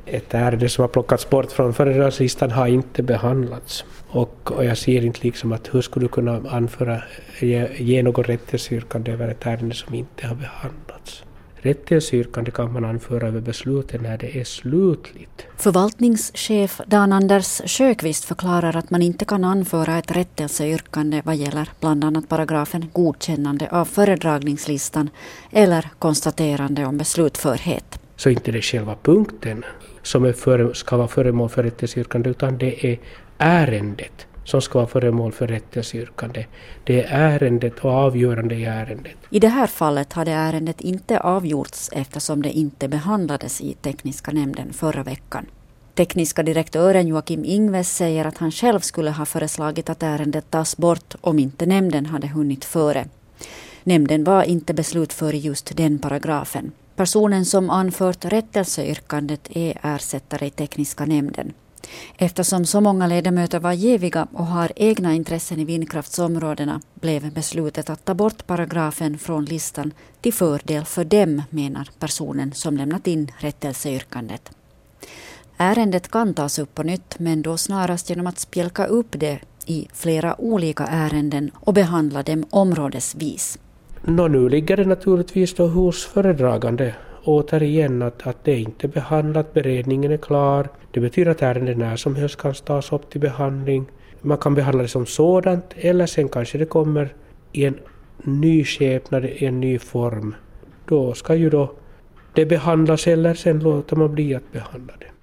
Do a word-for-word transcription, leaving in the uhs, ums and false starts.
Ett ärende som har plockats bort från föredragslistan har inte behandlats. Och, och jag ser inte liksom att hur skulle du kunna anföra, ge, ge något rättelseyrkande över ett ärende som inte har behandlats. Rättelseyrkande kan man anföra över beslutet när det är slutligt. Förvaltningschef Dan-Anders Sjöqvist förklarar att man inte kan anföra ett rättelseyrkande vad gäller bland annat paragrafen godkännande av föredragningslistan eller konstaterande om beslutförhet. Så inte det är själva punkten som är för, ska vara föremål för rättelseyrkande, utan det är ärendet som ska vara föremål för rättelseyrkande. Det är ärendet och avgörande i ärendet. I det här fallet hade ärendet inte avgjorts eftersom det inte behandlades i tekniska nämnden förra veckan. Tekniska direktören Joakim Ingves säger att han själv skulle ha föreslagit att ärendet tas bort om inte nämnden hade hunnit före. Nämnden var inte beslutför i just den paragrafen. Personen som anfört rättelseyrkandet är ersättare i tekniska nämnden. Eftersom så många ledamöter var jäviga och har egna intressen i vindkraftsområdena blev beslutet att ta bort paragrafen från listan till fördel för dem, menar personen som lämnat in rättelseyrkandet. Ärendet kan tas upp på nytt, men då snarast genom att spjälka upp det i flera olika ärenden och behandla dem områdesvis. Nå, nu ligger det naturligtvis då hos föredragande. Återigen att, att det inte är behandlat, beredningen är klar. Det betyder att ärendet när som helst kan tas upp till behandling. Man kan behandla det som sådant, eller sen kanske det kommer i en ny skepnad, i en ny form. Då ska ju då det behandlas, eller sen låter man bli att behandla det.